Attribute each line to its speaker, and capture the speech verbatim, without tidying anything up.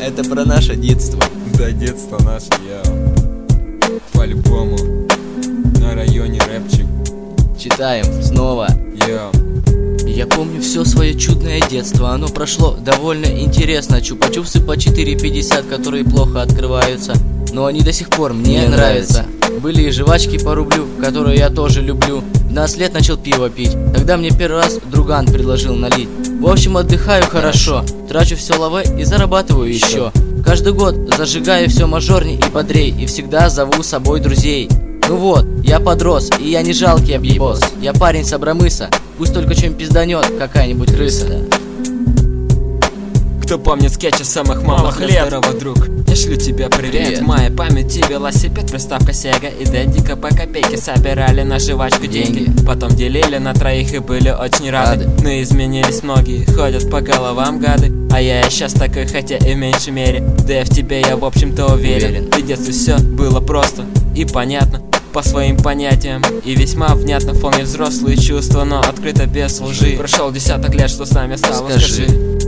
Speaker 1: Это про наше детство.
Speaker 2: Да, детство наше, я по-любому на районе рэпчик.
Speaker 1: Читаем снова.
Speaker 2: Я
Speaker 1: Я помню все свое чудное детство, оно прошло довольно интересно. Чупа-чупсы по четыре пятьдесят, которые плохо открываются, но они до сих пор мне, мне нравятся. Были и жвачки по рублю, которые я тоже люблю. В двенадцать лет начал пиво пить, тогда мне первый раз друган предложил налить. В общем, отдыхаю хорошо, трачу все лаве и зарабатываю еще. Каждый год зажигаю все мажорней и бодрей, и всегда зову с собой друзей. Ну вот, я подрос, и я не жалкий объебос. Я парень с Абрамыса, пусть только чем пизданет какая-нибудь крыса.
Speaker 2: Кто помнит скетчи самых малых лет? Здорово, друг, я шлю тебе привет. привет. В моей памяти велосипед, приставка Sega и Дедика по копейке собирали на жвачку деньги. деньги Потом делили на троих и были очень рады, рады. Но изменились многие, ходят по головам гады. А я и сейчас такой, хотя и в меньшей мере. Да и в тебе я в общем-то уверен, уверен. В детстве все было просто и понятно по своим понятиям, и весьма внятно. Вполне взрослые чувства, но открыто без лжи. Прошел десяток лет, что с нами стало,
Speaker 1: скажи,
Speaker 2: скажи.